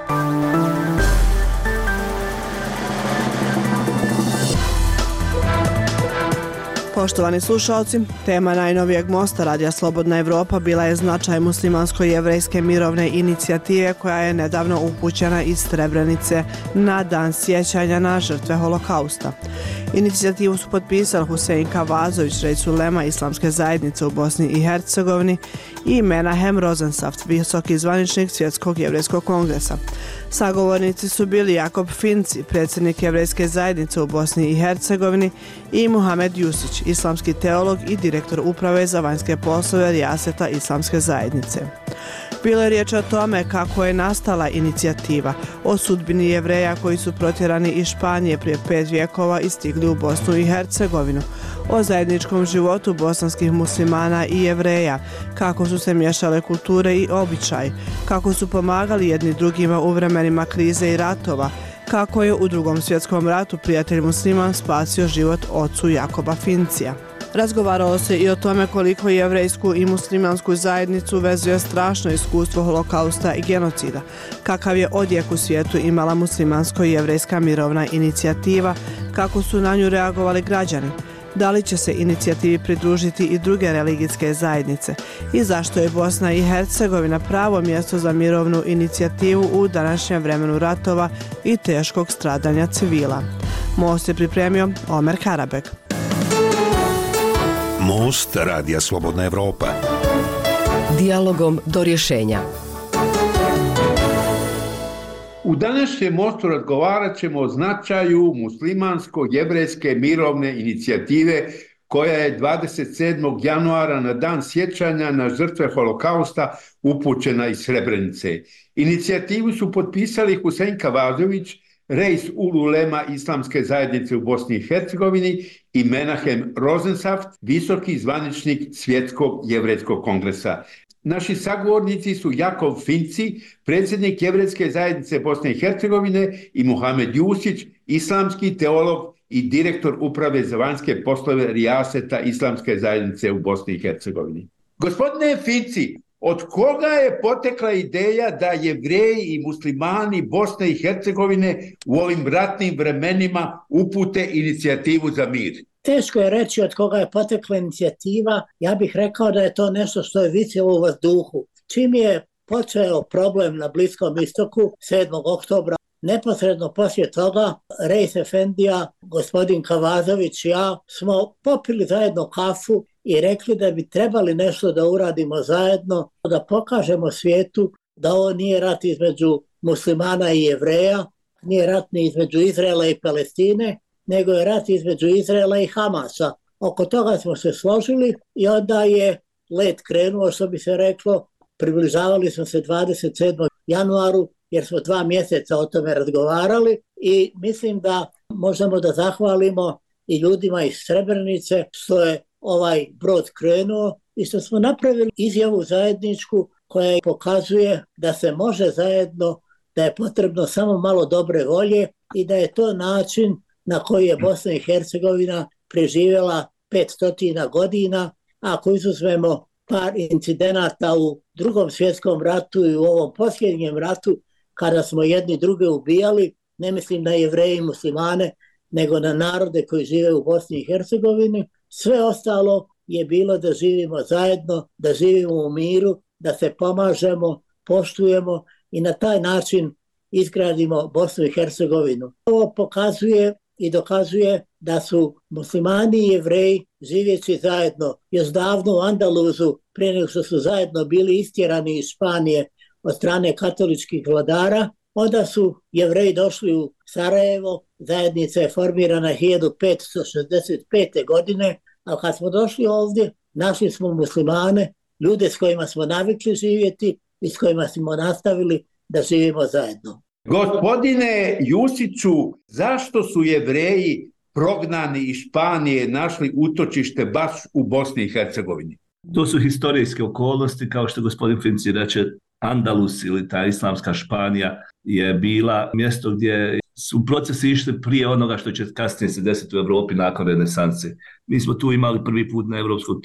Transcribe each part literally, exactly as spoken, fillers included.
Poštovani slušalci, tema najnovijeg mosta Radija Slobodna Evropa bila je značaj muslimansko-jevrejske mirovne inicijative koja je nedavno upućena iz Srebrenice na dan sjećanja na žrtve holokausta. Inicijativu su potpisali Husein Kavazović, rais ulema Islamske zajednice u Bosni i Hercegovini, i Menahem Rozensaft, visoki zvaničnik Svjetskog jevrejskog kongresa. Sagovornici su bili Jakob Finci, predsjednik Jevrejske zajednice u Bosni i Hercegovini, i Muhamed Jusić, islamski teolog i direktor uprave za vanjske poslove Rijaseta Islamske zajednice. Bilo je riječ o tome kako je nastala inicijativa, o sudbini Jevreja koji su protjerani iz Španije prije pet vjekova i stigli u Bosnu i Hercegovinu, o zajedničkom životu bosanskih muslimana i Jevreja, kako su se miješale kulture i običaji, kako su pomagali jedni drugima u vremenima krize i ratova, kako je u Drugom svjetskom ratu prijatelj musliman spasio život ocu Jakoba Fincija. Razgovaralo se i o tome koliko jevrejsku i muslimansku zajednicu vezuje strašno iskustvo holokausta i genocida, kakav je odjek u svijetu imala muslimansko-jevrejska mirovna inicijativa, kako su na nju reagovali građani, da li će se inicijativi pridružiti i druge religijske zajednice i zašto je Bosna i Hercegovina pravo mjesto za mirovnu inicijativu u današnjem vremenu ratova i teškog stradanja civila. Most je pripremio Omer Karabek. Most Radija Slobodna Evropa. Dijalogom do rješenja. U današnjem mostu razgovarat ćemo o značaju muslimansko-jevrejske mirovne inicijative koja je dvadeset sedmog januara na dan sjećanja na žrtve holokausta upućena iz Srebrenice. Inicijativu su potpisali Husein Kavazović, rais ulema Islamske zajednice u Bosni i Hercegovini, i Menahem Rozensaft, visoki zvaničnik Svjetskog jevrejskog kongresa. Naši sagovornici su Jakov Finci, predsjednik Jevrejske zajednice Bosne i Hercegovine, i Muhamed Jusić, islamski teolog i direktor uprave za vanjske poslove Rijaseta Islamske zajednice u Bosni i Hercegovini. Gospodine Finci, od koga je potekla ideja da Jevreji i muslimani Bosne i Hercegovine u ovim ratnim vremenima upute inicijativu za mir? Teško je reći od koga je potekla inicijativa. Ja bih rekao da je to nešto što je visjelo u vazduhu. Čim je počeo problem na Bliskom istoku sedmog oktobra, neposredno poslije toga Reis Efendija, gospodin Kavazović i ja smo popili zajedno kafu i rekli da bi trebali nešto da uradimo zajedno, da pokažemo svijetu da ovo nije rat između muslimana i Jevreja, nije rat ni između Izraela i Palestine, nego je rat između Izraela i Hamasa. Oko toga smo se složili i onda je let krenuo, što bi se reklo. Približavali smo se dvadeset sedmog januaru jer smo dva mjeseca o tome razgovarali i mislim da možemo da zahvalimo i ljudima iz Srebrenice što je ovaj brod krenuo i što smo napravili izjavu zajedničku koja pokazuje da se može zajedno, da je potrebno samo malo dobre volje i da je to način na koji je Bosna i Hercegovina preživjela petstotina godina. Ako izuzmemo par incidenata u Drugom svjetskom ratu i u ovom posljednjem ratu, kada smo jedni druge ubijali, ne mislim na Jevreje i muslimane, nego na narode koji žive u Bosni i Hercegovini, sve ostalo je bilo da živimo zajedno, da živimo u miru, da se pomažemo, poštujemo i na taj način izgradimo Bosnu i Hercegovinu. Ovo pokazuje i dokazuje da su muslimani i Jevreji živjeći zajedno još davno u Andaluzu, prije nego što su zajedno bili istjerani iz Španije od strane katoličkih vladara, onda su Jevreji došli u Sarajevo, zajednica je formirana hiljadu petsto šezdeset pete. godine, a kad smo došli ovdje, našli smo muslimane, ljude s kojima smo navikli živjeti i s kojima smo nastavili da živimo zajedno. Gospodine Jusiću, zašto su Jevreji prognani iz Španije našli utočište baš u Bosni i Hercegovini? To su historijske okolnosti, kao što gospodin Finci reče, Andalus ili ta islamska Španija je bila mjesto gdje su procesi išli prije onoga što će kasnije se desiti u Europi nakon renesanse. Mi smo tu imali prvi put na europskom tlu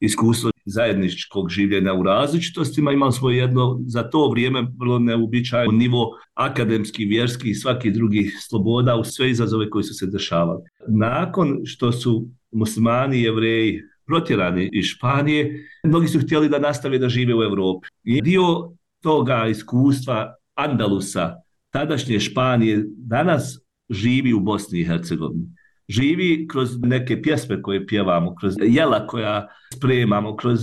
iskustvo zajedničkog življenja u različitostima. Imali smo jedno za to vrijeme vrlo neuobičajeno nivo akademski, vjerski i svaki drugi sloboda u sve izazove koji su se dešavali. Nakon što su muslimani i jevreji protjerani iz Španije, mnogi su htjeli da nastave da žive u Europi. I dio toga iskustva Andalusa, tadašnje Španije, danas živi u Bosni i Hercegovini. Živi kroz neke pjesme koje pjevamo, kroz jela koja spremamo, kroz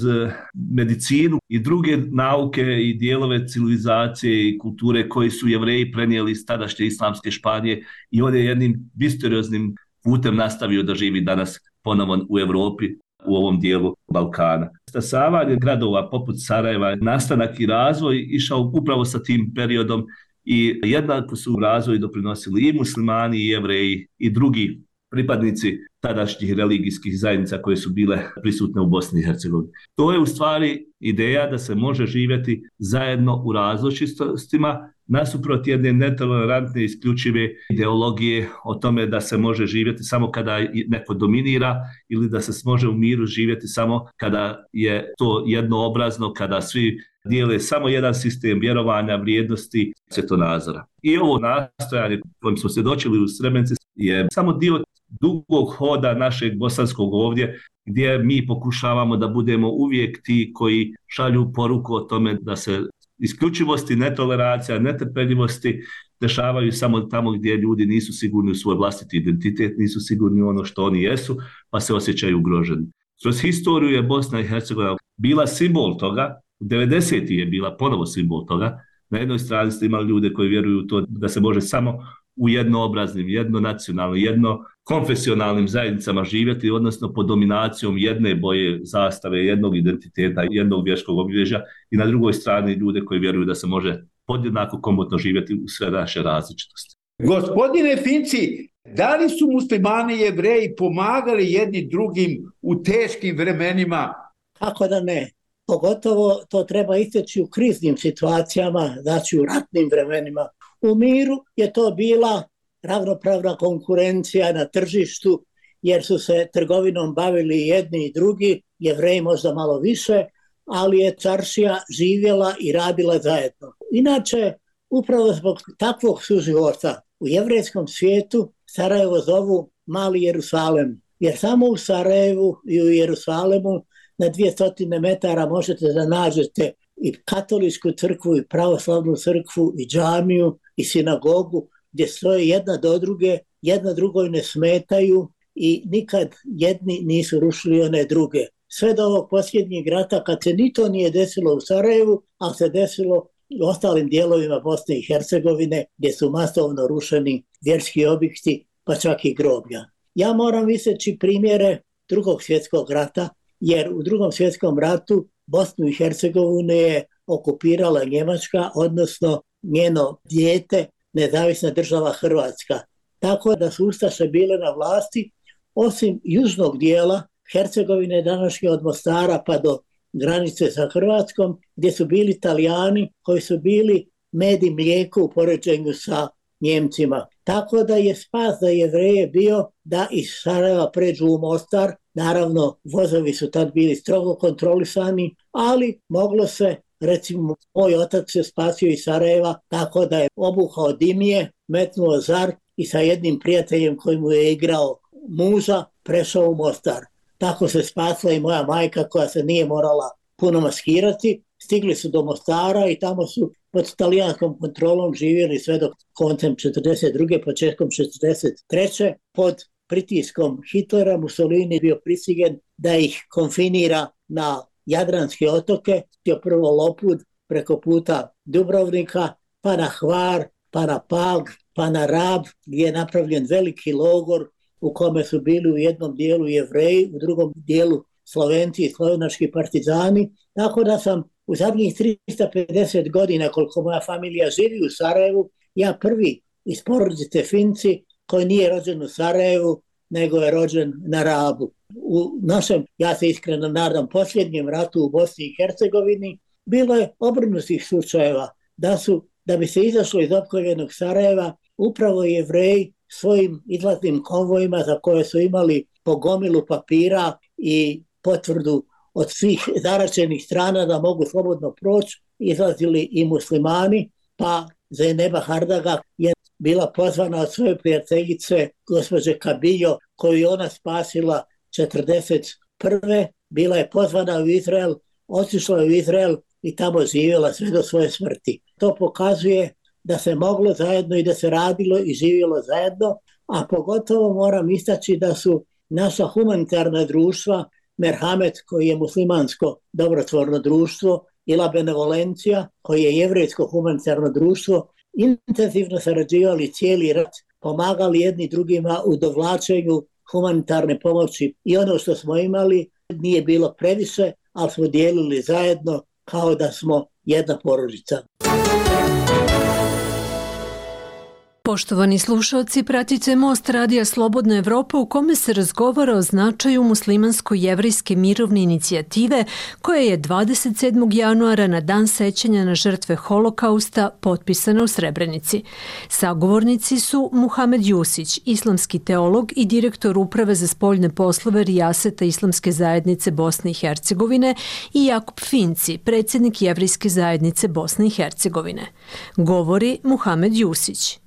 medicinu i druge nauke i dijelove civilizacije i kulture koji su Jevreji prenijeli iz tadašnje islamske Španije i on je jednim misterioznim putem nastavio da živi danas ponovo u Europi, u ovom dijelu Balkana. Stasavanje gradova poput Sarajeva, nastanak i razvoj išao upravo sa tim periodom i jednako su u razvoju doprinosili i muslimani i Jevreji i drugi pripadnici tadašnjih religijskih zajednica koje su bile prisutne u Bosni i Hercegovini. To je u stvari ideja da se može živjeti zajedno u različitostima, nasuprot jedne netolerantne isključive ideologije o tome da se može živjeti samo kada neko dominira ili da se može u miru živjeti samo kada je to jednoobrazno, kada svi dijele samo jedan sistem vjerovanja, vrijednosti, svjetonazora. I ovo nastojanje kojim smo svjedočili u Srebrenici je samo dio dugog hoda našeg bosanskog ovdje, gdje mi pokušavamo da budemo uvijek ti koji šalju poruku o tome da se isključivosti, netoleracija, netrpeljivosti dešavaju samo tamo gdje ljudi nisu sigurni u svoj vlastiti identitet, nisu sigurni u ono što oni jesu, pa se osjećaju ugroženi. Kroz historiju je Bosna i Hercegovina bila simbol toga, u devedesetih je bila ponovo simbol toga. Na jednoj strani ste imali ljude koji vjeruju u to da se može samo u jednoobraznim, jednonacionalnim, jednokonfesionalnim zajednicama živjeti, odnosno pod dominacijom jedne boje zastave, jednog identiteta, jednog vjerskog obilježja, i na drugoj strani ljude koji vjeruju da se može podjednako komotno živjeti u sve naše različitosti. Gospodine Finci, da li su muslimani i Jevreji pomagali jedni drugim u teškim vremenima? Kako da ne? Pogotovo to treba isteći u kriznim situacijama, znači u ratnim vremenima. U miru je to bila ravnopravna konkurencija na tržištu, jer su se trgovinom bavili jedni i drugi, Jevreji možda malo više, ali je čaršija živjela i radila zajedno. Inače, upravo zbog takvog suživota u jevrejskom svijetu Sarajevo zovu Mali Jerusalem, jer samo u Sarajevu i u Jerusalemu na dvjesto metara možete da nađete i katoličku crkvu i pravoslavnu crkvu i džamiju i sinagogu gdje stoje jedna do druge, jedna drugoj ne smetaju i nikad jedni nisu rušili one druge. Sve do ovog posljednjeg rata, kad se ni to nije desilo u Sarajevu, ali se desilo u ostalim dijelovima Bosne i Hercegovine gdje su masovno rušeni vjerski objekti, pa čak i groblja. Ja moram iseći primjere drugog svjetskog rata, jer u drugom svjetskom ratu Bosnu i Hercegovinu je okupirala Njemačka, odnosno njeno dijete, nezavisna država Hrvatska. Tako da su ustaše bile na vlasti, osim južnog dijela Hercegovine, današnje od Mostara pa do granice sa Hrvatskom, gdje su bili Italijani koji su bili med i mlijeko u poređenju sa Njemcima. Tako da je spas za Jevreje bio da iz Sarajeva pređu u Mostar. Naravno, vozovi su tad bili strogo kontrolisani, ali moglo se, recimo, moj otac se spasio iz Sarajeva tako da je obuhao dimije, metnuo zar i sa jednim prijateljem koji mu je igrao muža prešao u Mostar. Tako se spasla i moja majka koja se nije morala puno maskirati. Stigli su do Mostara i tamo su pod talijanskom kontrolom živjeli sve do koncem četrdeset druge početkom četrdeset treće Pod pritiskom Hitlera Mussolini bio prisiljen da ih konfinira na Jadranske otoke, je prvo Lopud preko puta Dubrovnika, pa na Hvar, pa na Pag, pa na Rab, gdje je napravljen veliki logor u kome su bili u jednom dijelu Jevreji, u drugom dijelu Slovenci i slovenački partizani. Tako da sam u zadnjih tristo pedeset godina, koliko moja familija živi u Sarajevu, ja prvi iz porodice Finci koji nije rođen u Sarajevu, nego je rođen na Rabu. U našem, ja se iskreno nadam, posljednjem ratu u Bosni i Hercegovini bilo je obrnutih slučajeva da su, da bi se izašlo iz opkoljenog Sarajeva, upravo Jevreji svojim izlaznim konvojima za koje su imali po gomilu papira i potvrdu od svih zaračenih strana da mogu slobodno proći, izlazili i muslimani, pa Zejneba Hardaga je bila pozvana od svoje prijateljice gospođe Kabiljo, koju je ona spasila četrdeset prve. Bila je pozvana u Izrael, otišla u Izrael i tamo živjela sve do svoje smrti. To pokazuje da se moglo zajedno i da se radilo i živjelo zajedno, a pogotovo moram istaći da su naša humanitarna društva, Merhamet koji je muslimansko dobrotvorno društvo, Ila Benevolencija koji je jevrejsko humanitarno društvo, intenzivno sarađivali cijeli rat, pomagali jedni drugima u dovlačenju humanitarne pomoći i ono što smo imali nije bilo previše, ali smo dijelili zajedno kao da smo jedna porodica. Poštovani slušalci, pratite Most radija Slobodna Evropa u kome se razgovara o značaju muslimansko-jevrejske mirovne inicijative koja je dvadeset sedmog januara na dan sećanja na žrtve Holokausta potpisana u Srebrenici. Sagovornici su Muhamed Jusić, islamski teolog i direktor Uprave za spoljne poslove Rijaseta Islamske zajednice Bosne i Hercegovine i Jakub Finci, predsjednik Jevrejske zajednice Bosne i Hercegovine. Govori Muhamed Jusić.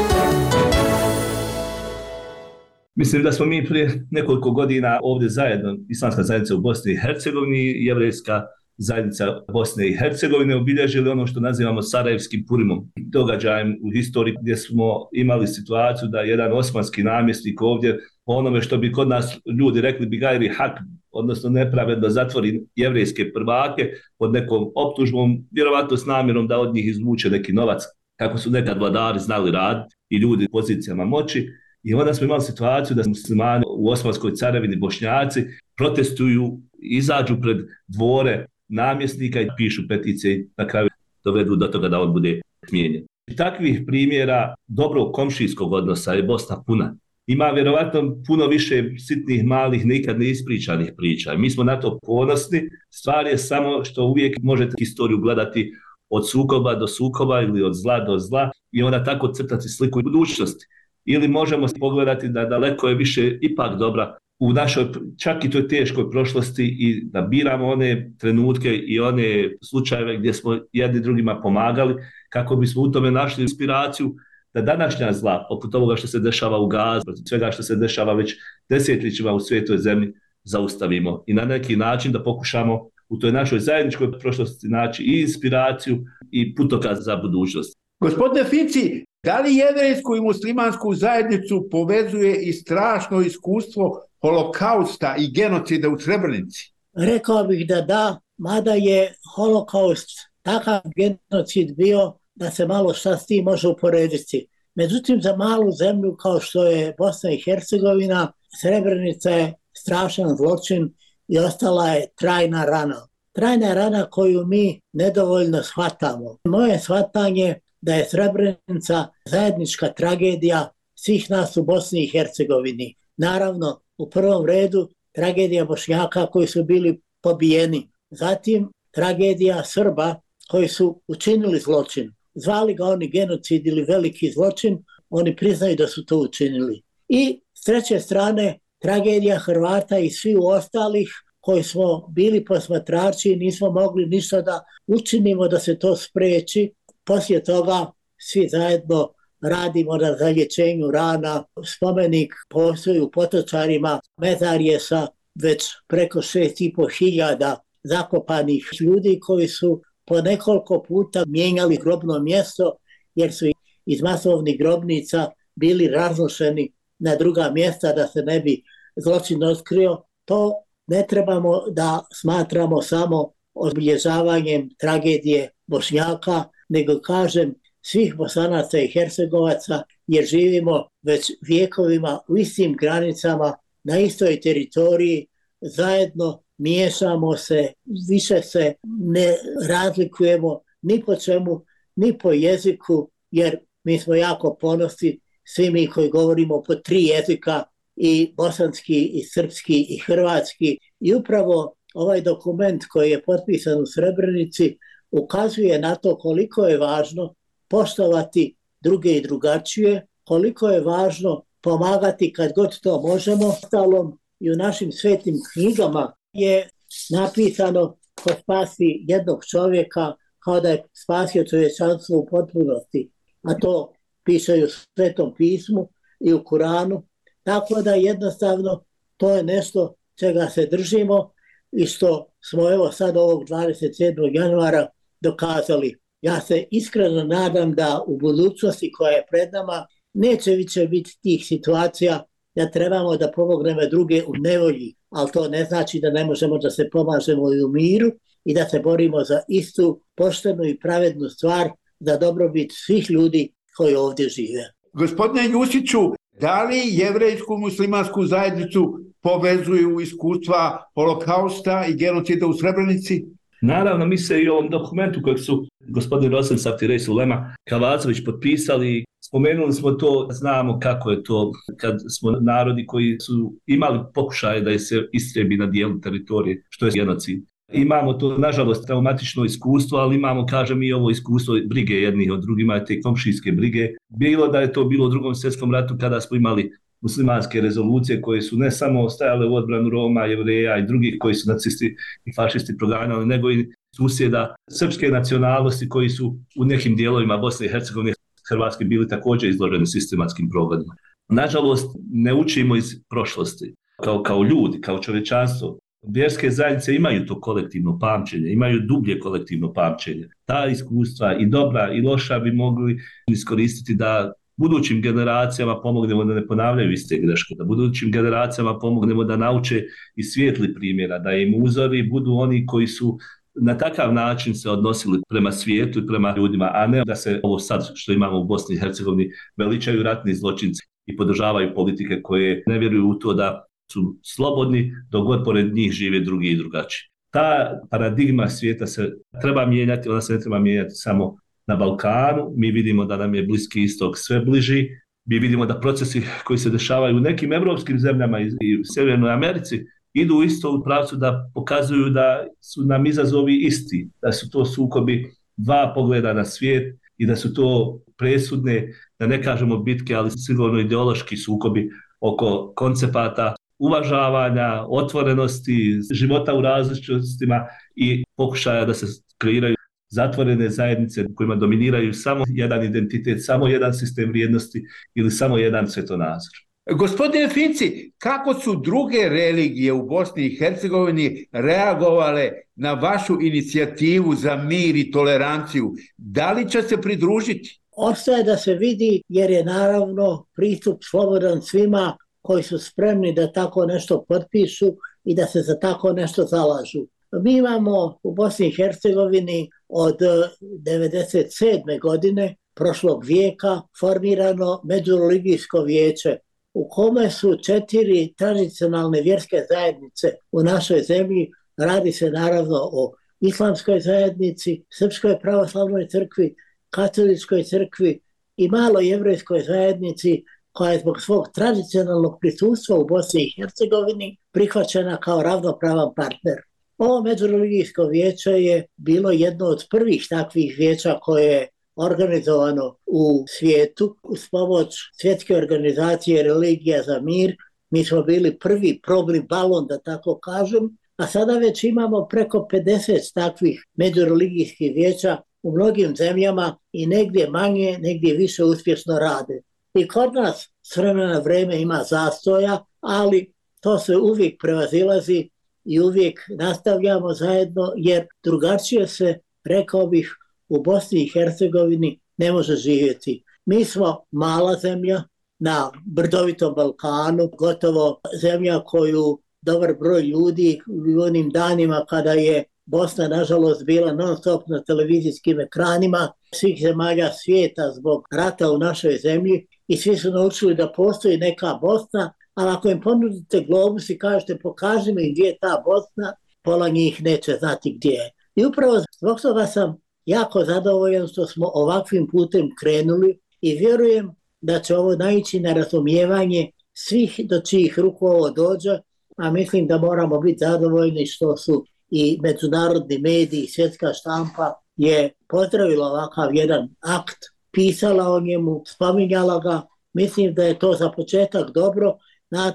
Mislim da smo mi prije nekoliko godina ovdje zajedno, Islamska zajednica u Bosni i Hercegovini i Jevrejska zajednica Bosne i Hercegovine obilježili ono što nazivamo Sarajevskim Purimom, događajem u historiji gdje smo imali situaciju da jedan osmanski namjesnik ovdje, po onome što bi kod nas ljudi rekli bigajri hak, odnosno nepravedno zatvori jevrejske prvake pod nekom optužbom, vjerovatno s namjerom da od njih izvuče neki novac, kako su nekad vladari znali raditi i ljudi u pozicijama moći. I onda smo imali situaciju da muslimani u Osmanskoj carevini, Bošnjaci, protestuju, izađu pred dvore namjesnika i pišu peticije i na kraju dovedu do toga da on bude smijenjen. I takvih primjera dobrog komšijskog odnosa je Bosna puna. Ima vjerovatno puno više sitnih, malih, nikad neispričanih priča. Mi smo na to ponosni. Stvar je samo što uvijek možete historiju gledati od sukoba do sukoba ili od zla do zla i onda tako crtati sliku budućnosti. Ili možemo pogledati da daleko je više ipak dobra u našoj, čak i toj teškoj prošlosti i da biramo one trenutke i one slučajeve gdje smo jedni drugima pomagali kako bismo u tome našli inspiraciju da današnja zla, poput ovoga što se dešava u Gazi, svega što se dešava već desetljećima u svijetoj zemlji, zaustavimo i na neki način da pokušamo u toj našoj zajedničkoj prošlosti naći i inspiraciju i putokaz za budućnost. Gospodine Finci, da li jevrejsku i muslimansku zajednicu povezuje i strašno iskustvo holokausta i genocida u Srebrenici? Rekao bih da da, mada je holokaust takav genocid bio da se malo šta s tim može uporediti. Međutim, za malu zemlju kao što je Bosna i Hercegovina, Srebrenica je strašan zločin i ostala je trajna rana. Trajna rana koju mi nedovoljno shvatamo. Moje shvatanje da je Srebrenica zajednička tragedija svih nas u Bosni i Hercegovini. Naravno, u prvom redu tragedija Bošnjaka koji su bili pobijeni. Zatim tragedija Srba koji su učinili zločin. Zvali ga oni genocid ili veliki zločin, oni priznaju da su to učinili. I s treće strane tragedija Hrvata i svi ostalih koji smo bili posmatrači i nismo mogli ništa da učinimo da se to spriječi. Poslije toga svi zajedno radimo na zalječenju rana. Spomenik postoji u Potočarima, mezar je sa već preko šest i po hiljada zakopanih ljudi koji su po nekoliko puta mijenjali grobno mjesto jer su iz masovnih grobnica bili raznošeni na druga mjesta da se ne bi zločin otkrio. To ne trebamo da smatramo samo obilježavanjem tragedije Bošnjaka, nego kažem svih Bosanaca i Hercegovaca, jer živimo već vijekovima u istim granicama, na istoj teritoriji, zajedno miješamo se, više se ne razlikujemo ni po čemu, ni po jeziku, jer mi smo jako ponosni, svi mi koji govorimo po tri jezika, i bosanski, i srpski, i hrvatski. I upravo ovaj dokument koji je potpisan u Srebrenici ukazuje na to koliko je važno poštovati druge i drugačije, koliko je važno pomagati kad god to možemo. Ostalom i u našim svetim knjigama je napisano ko spasi jednog čovjeka kao da je spasio čovječanstvo u potpunosti, a to piše u Svetom pismu i u Kuranu, tako da jednostavno to je nešto čega se držimo i što smo evo sad ovog dvadeset sedmog januara dokazali. Ja se iskreno nadam da u budućnosti koja je pred nama neće više biti tih situacija da trebamo da pomognemo druge u nevolji, ali to ne znači da ne možemo da se pomažemo i u miru i da se borimo za istu poštenu i pravednu stvar za dobrobit svih ljudi koji ovdje žive. Gospodine Ljusiću, da li jevrejsku muslimansku zajednicu povezuju iskustva holokausta i genocida u Srebrenici? Naravno, mi se i u ovom dokumentu kojeg su gospodin Rosen Saftirej Sulema Kavazović potpisali, spomenuli smo to, znamo kako je to kad smo narodi koji su imali pokušaje da je se istrebi na dijelu teritorije, što je genocid. Imamo to, nažalost, traumatično iskustvo, ali imamo, kažem, i ovo iskustvo brige jednih od drugima, te komšijske brige. Bilo da je to bilo u Drugom svjetskom ratu kada smo imali muslimanske rezolucije koje su ne samo stajale u odbranu Roma, Jevreja i drugih koji su nacisti i fašisti proganjali, nego i susjeda srpske nacionalnosti koji su u nekim dijelovima Bosne i Hercegovine, Hrvatske bili također izloženi sistematskim progonima. Nažalost, ne učimo iz prošlosti. Kao, kao ljudi, kao čovječanstvo, vjerske zajednice imaju to kolektivno pamćenje, imaju dublje kolektivno pamćenje. Ta iskustva i dobra i loša bi mogli iskoristiti da budućim generacijama pomognemo da ne ponavljaju iste greške, da budućim generacijama pomognemo da nauče i svijetli primjera, da im uzori budu oni koji su na takav način se odnosili prema svijetu i prema ljudima, a ne da se ovo sad što imamo u Bosni i Hercegovini veličaju ratni zločinci i podržavaju politike koje ne vjeruju u to da su slobodni dok god pored njih žive drugi i drugačiji. Ta paradigma svijeta se treba mijenjati, ona se ne treba mijenjati samo na Balkanu. Mi vidimo da nam je Bliski istok sve bliži, mi vidimo da procesi koji se dešavaju u nekim evropskim zemljama i u Sjevernoj Americi idu isto u pravcu da pokazuju da su nam izazovi isti, da su to sukobi dva pogleda na svijet i da su to presudne, da ne kažemo bitke, ali sigurno ideološki sukobi oko koncepata uvažavanja, otvorenosti, života u različitostima i pokušaja da se kreiraju zatvorene zajednice u kojima dominiraju samo jedan identitet, samo jedan sistem vrijednosti ili samo jedan svjetonazor. Gospodine Finci, kako su druge religije u Bosni i Hercegovini reagovale na vašu inicijativu za mir i toleranciju? Da li će se pridružiti? Ostaje da se vidi, jer je naravno pristup slobodan svima koji su spremni da tako nešto potpišu i da se za tako nešto zalažu. Mi imamo u Bosni i Hercegovini od devedeset sedme godine prošlog vijeka formirano međureligijsko vijeće u kome su četiri tradicionalne vjerske zajednice u našoj zemlji. Radi se naravno o islamskoj zajednici, srpskoj pravoslavnoj crkvi, katoličkoj crkvi i malo jevrejskoj zajednici koja je zbog svog tradicionalnog prisustva u Bosni i Hercegovini prihvaćena kao ravnopravan partner. Ovo međureligijsko vijeće je bilo jedno od prvih takvih vijeća koje je organizovano u svijetu uz pomoć svjetske organizacije Religija za mir. Mi smo bili prvi probni balon, da tako kažem, a sada već imamo preko pedeset takvih međureligijskih vijeća u mnogim zemljama i negdje manje, negdje više uspješno rade. I kod nas s vremena na vrijeme ima zastoja, ali to se uvijek prevazilazi i uvijek nastavljamo zajedno, jer drugačije se, rekao bih, u Bosni i Hercegovini ne može živjeti. Mi smo mala zemlja na brdovitom Balkanu, gotovo zemlja koju dobar broj ljudi u onim danima kada je Bosna nažalost bila non stop na televizijskim ekranima svih zemalja svijeta zbog rata u našoj zemlji i svi su naučili da postoji neka Bosna, ali ako im ponudite globus i kažete pokaži mi gdje je ta Bosna, pola njih neće znati gdje je. I upravo zbog toga sam jako zadovoljan što smo ovakvim putem krenuli i vjerujem da će ovo naići na razumijevanje svih do čijih ruku ovo dođe, a mislim da moramo biti zadovoljni što su i međunarodni mediji i svjetska štampa je pozdravila ovakav jedan akt, pisala o njemu, spominjala ga. Mislim da je to za početak dobro. Znate,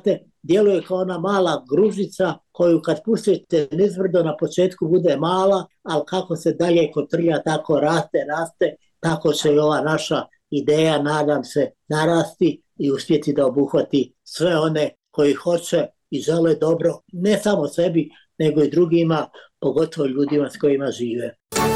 djeluje kao ona mala gružica koju kad pustite nizbrdo na početku bude mala, ali kako se dalje kotrlja, tako raste, raste, tako će i ova naša ideja, nadam se, narasti i uspjeti da obuhvati sve one koji hoće i žele dobro, ne samo sebi, nego i drugima, pogotovo ljudima s kojima žive.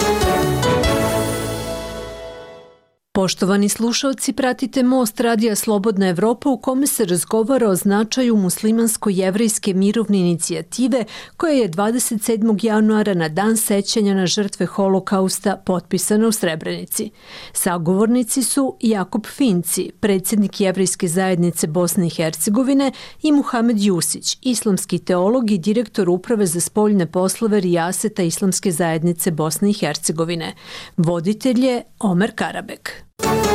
Poštovani slušalci, pratite Most Radija Slobodna Evropa u kome se razgovara o značaju muslimansko-jevrejske mirovne inicijative koja je dvadeset sedmog januara na dan sećanja na žrtve holokausta potpisana u Srebrenici. Sagovornici su Jakub Finci, predsjednik Jevrejske zajednice Bosne i Hercegovine, i Muhamed Jusić, islamski teolog i direktor Uprave za spoljne poslove Rijaseta Islamske zajednice Bosne i Hercegovine. Voditelj je Omer Karabek.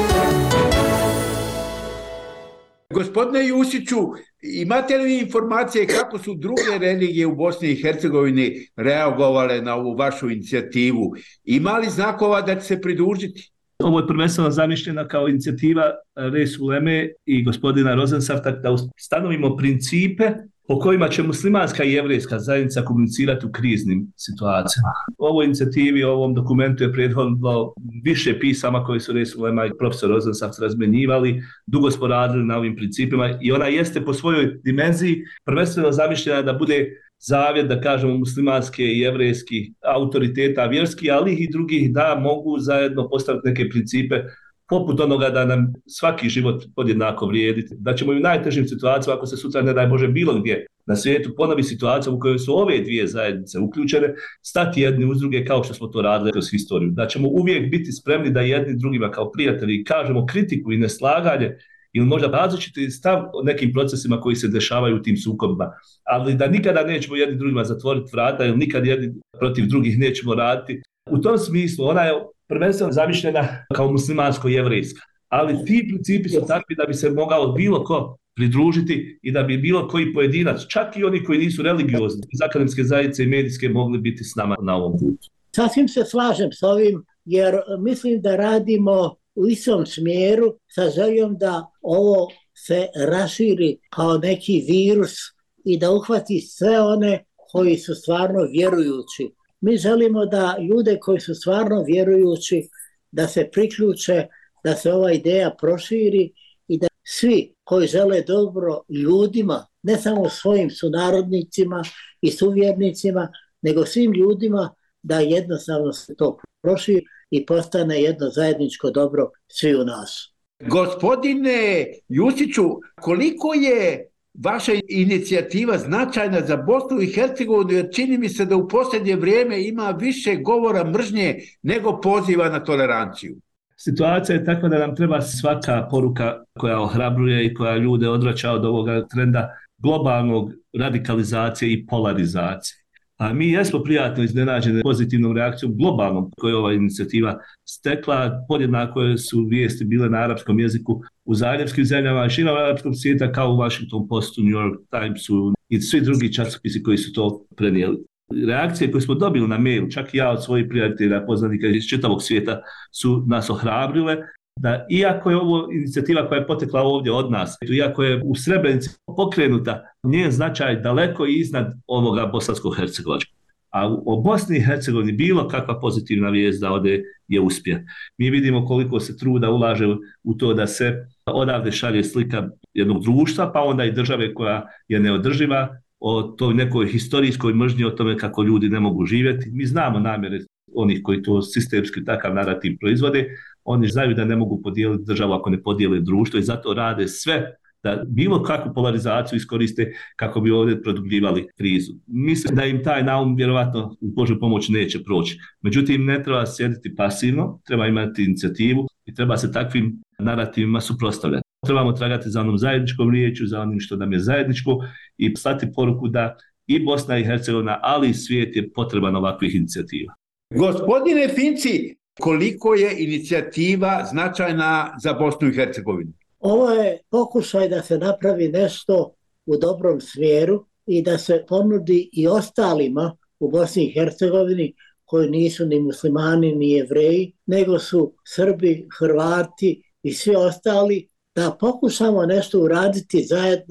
Gospodine Jusiću, imate li informacije kako su druge religije u Bosni i Hercegovini reagovale na ovu vašu inicijativu? Ima li znakova da će se pridružiti? Ovo je prvenstveno zamišljena kao inicijativa Res Uleme i gospodina Rozensafta da ustanovimo principe po kojima će muslimanska i jevrejska zajednica komunicirati u kriznim situacijama. U ovoj inicijativi, u ovom dokumentu je prethodilo više pisama koje su Res Ulema i profesor Rozensaft razmenjivali, dugo smo radili na ovim principima i ona jeste po svojoj dimenziji prvenstveno zamišljena da bude zavjet, da kažemo, muslimanske i jevrejskih autoriteta vjerski, ali i drugih da mogu zajedno postaviti neke principe poput onoga da nam svaki život podjednako vrijedi, da ćemo i u najtežim situacijama, ako se sutra ne daj Bože bilo gdje na svijetu ponovi situacija u kojoj su ove dvije zajednice uključene, stati jedni uz druge kao što smo to radili kroz historiju, da ćemo uvijek biti spremni da jedni drugima kao prijatelji kažemo kritiku i neslaganje ili možda različiti stav o nekim procesima koji se dešavaju u tim sukobima, ali da nikada nećemo jedni drugima zatvoriti vrata ili nikad jedni protiv drugih nećemo raditi. U tom smislu ona je prvenstveno zamišljena kao muslimansko-jevrejska, ali ti principi su takvi da bi se mogao bilo ko pridružiti i da bi bilo koji pojedinac, čak i oni koji nisu religiozni, iz akademske zajednice i medijske, mogli biti s nama na ovom putu. Sasvim se slažem s ovim, jer mislim da radimo u istom smjeru sa željom da ovo se raširi kao neki virus i da uhvati sve one koji su stvarno vjerujući. Mi želimo da ljude koji su stvarno vjerujući da se priključe, da se ova ideja proširi i da svi koji žele dobro ljudima, ne samo svojim sunarodnicima i suvjernicima, nego svim ljudima, da jednostavno se to proširi i postane jedno zajedničko dobro svi u nas. Gospodine Jusiću, koliko je vaša inicijativa značajna za Bosnu i Hercegovinu, jer čini mi se da u posljednje vrijeme ima više govora mržnje nego poziva na toleranciju. Situacija je takva da nam treba svaka poruka koja ohrabruje i koja ljude odvraća od ovoga trenda globalnog radikalizacije i polarizacije. A mi jesmo prijatno iznenađeni pozitivnom reakcijom globalnom koju je ova inicijativa stekla. Podjednako su vijesti bile na arapskom jeziku u zaljevskim zemljama i širom arapskog svijeta, kao u Washington Postu, New York Timesu i svi drugi časopisi koji su to prenijeli. Reakcije koje smo dobili na mail, čak i ja od svojih prijatelja, poznanika iz čitavog svijeta, su nas ohrabrile da iako je ovo inicijativa koja je potekla ovdje od nas, iako je u Srebrenici pokrenuta, njen značaj daleko iznad ovoga bosansko-hercegovačkog. A o Bosni i Hercegovini bilo kakva pozitivna vijest da ode je uspjeh. Mi vidimo koliko se truda ulaže u to da se odavde šalje slika jednog društva, pa onda i države koja je neodrživa, o toj nekoj historijskoj mržnji, o tome kako ljudi ne mogu živjeti. Mi znamo namjere onih koji to sistemski takav narativ proizvode. Oni znaju da ne mogu podijeliti državu ako ne podijele društvo i zato rade sve da bilo kakvu polarizaciju iskoriste kako bi ovdje produbljivali krizu. Mislim da im taj naum vjerovatno u Božju pomoć neće proći. Međutim, ne treba sjediti pasivno, treba imati inicijativu i treba se takvim narativima suprotstavljati. Trebamo tragati za onom zajedničkom riječju, za onim što nam je zajedničko i slati poruku da i Bosna i Hercegovina, ali i svijet je potreban ovakvih inicijativa. Gospodine Finci, koliko je inicijativa značajna za Bosnu i Hercegovinu? Ovo je pokušaj da se napravi nešto u dobrom smjeru i da se ponudi i ostalima u Bosni i Hercegovini koji nisu ni muslimani ni jevreji, nego su Srbi, Hrvati i svi ostali, da pokušamo nešto uraditi zajedno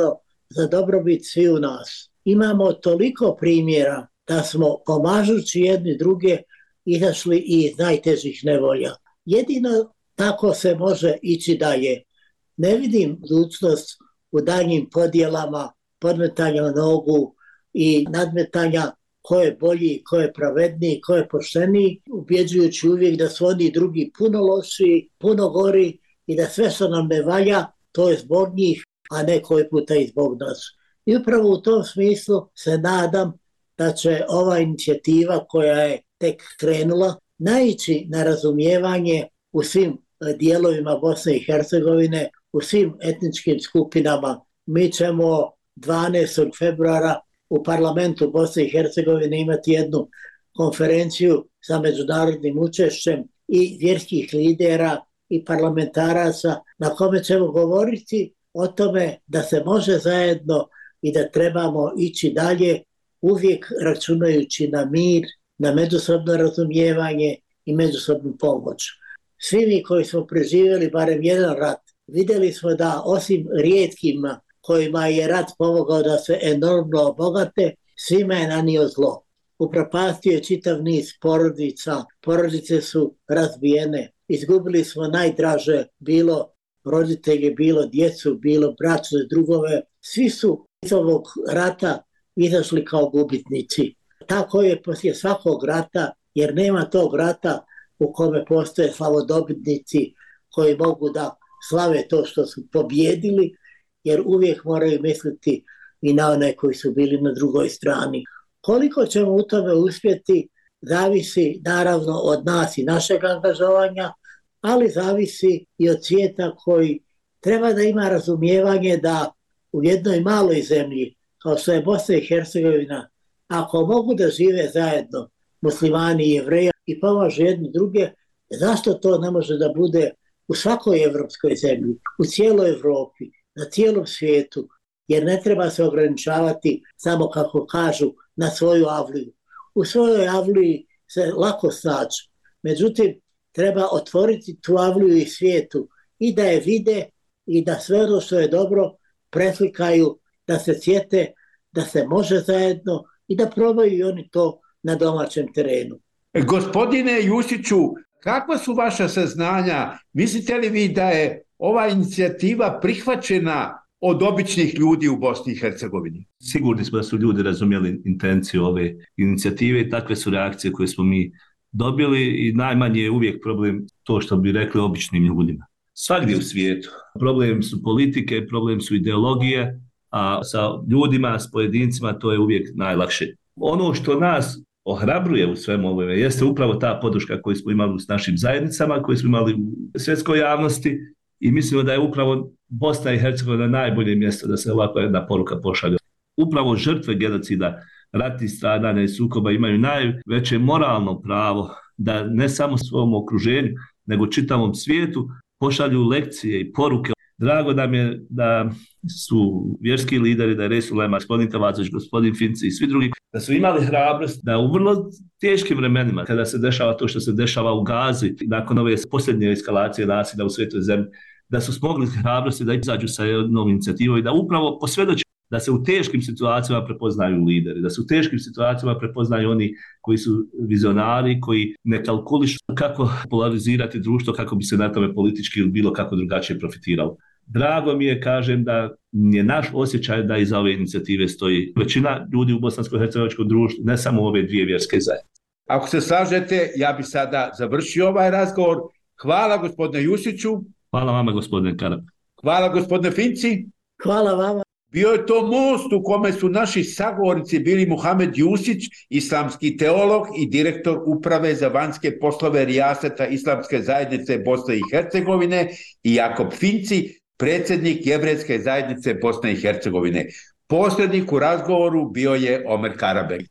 za dobrobit svi u nas. Imamo toliko primjera da smo pomažući jedni druge izašli iz najtežih nevolja. Jedino tako se može ići dalje. Ne vidim budućnost u daljnjim podjelama, podmetanja nogu i nadmetanja ko je bolji, ko je pravedniji, ko je pošteniji, ubjeđujući uvijek da su oni drugi puno lošiji, puno gori i da sve što nam ne valja, to je zbog njih, a ne koji puta i zbog nas. I upravo u tom smislu se nadam da će ova inicijativa koja je tek krenula naići na razumijevanje u svim dijelovima Bosne i Hercegovine, u svim etničkim skupinama. Mi ćemo dvanaestog februara u parlamentu Bosne i Hercegovine imati jednu konferenciju sa međunarodnim učešćem i vjerskih lidera i parlamentaraca na kome ćemo govoriti o tome da se može zajedno i da trebamo ići dalje, uvijek računajući na mir, na međusobno razumijevanje i međusobnu pomoć. Svi mi koji smo preživjeli barem jedan rat, vidjeli smo da osim rijetkima kojima je rat pomogao da se enormno obogate, svima je nanio zlo. Upropastio je čitav niz porodica, porodice su razbijene, izgubili smo najdraže, bilo roditelje, bilo djecu, bilo bračne drugove. Svi su iz ovog rata izašli kao gubitnici. Tako je poslije svakog rata, jer nema tog rata u kome postoje slavodobitnici koji mogu da slave to što su pobjedili, jer uvijek moraju misliti i na one koji su bili na drugoj strani. Koliko ćemo u tome uspjeti, zavisi naravno od nas i našeg angažovanja, ali zavisi i od svijeta koji treba da ima razumijevanje da u jednoj maloj zemlji, kao što je Bosna i Hercegovina, ako mogu da žive zajedno muslimani i jevreji i pomažu jedni druge, zašto to ne može da bude u svakoj evropskoj zemlji, u cijeloj Evropi, na cijelom svijetu, jer ne treba se ograničavati samo, kako kažu, na svoju avliju. U svojoj avliji se lako snaći, međutim, treba otvoriti tu avliju i svijetu i da je vide i da sve ono što je dobro preslikaju, da se sjete, da se može zajedno i da probaju i oni to na domaćem terenu. Gospodine Jusiću, kakva su vaša saznanja? Mislite li vi da je ova inicijativa prihvaćena od običnih ljudi u Bosni i Hercegovini? Sigurni smo da su ljudi razumjeli intenciju ove inicijative i takve su reakcije koje smo mi dobili i najmanje je uvijek problem to što bi rekli običnim ljudima. Svagdje u svijetu. Problem su politike, problem su ideologije, a sa ljudima, s pojedincima to je uvijek najlakše. Ono što nas ohrabruje u svemu ovome jeste upravo ta podrška koju smo imali s našim zajednicama, koju smo imali u svjetskoj javnosti i mislimo da je upravo Bosna i Hercegovina najbolje mjesto da se ovakva jedna poruka pošalje. Upravo žrtve genocida, ratnih stradanja i sukoba imaju najveće moralno pravo da ne samo svom okruženju, nego čitavom svijetu pošalju lekcije i poruke. Drago nam je da su vjerski lideri, da je Resul Ulema, gospodin Tavazović, gospodin Finci i svi drugi, da su imali hrabrost da u vrlo teškim vremenima, kada se dešava to što se dešava u Gazi, nakon ove posljednje eskalacije nasilja u svetoj zemlji, da su smogli hrabrosti da izađu sa jednom inicijativom i da upravo posvjedoče da se u teškim situacijama prepoznaju lideri, da se u teškim situacijama prepoznaju oni koji su vizionari, koji ne kalkulišu kako polarizirati društvo, kako bi se na tome politički ili bilo kako drugačije profitiralo. Drago mi je, kažem, da je naš osjećaj da iza ove inicijative stoji većina ljudi u bosansko-hercegovačkom društvu, ne samo ove dvije vjerske zajednice. Ako se slažete, ja bi sada završio ovaj razgovor. Hvala gospodine Jusiću. Hvala vama gospodine Karap. Hvala gospodine Finci. Hvala vama. Bio je to most u kome su naši sagovornici bili Muhamed Jusić, islamski teolog i direktor uprave za vanjske poslove Rijaseta Islamske zajednice Bosne i Hercegovine, i Jakob Finci, predsjednik Jevrejske zajednice Bosne i Hercegovine. Posrednik u razgovoru bio je Omer Karabek.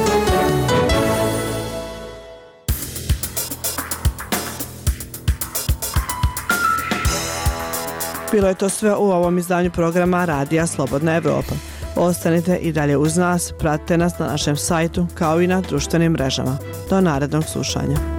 Bilo je to sve u ovom izdanju programa Radija Slobodna Evropa. Ostanite i dalje uz nas, pratite nas na našem sajtu kao i na društvenim mrežama. Do narednog slušanja.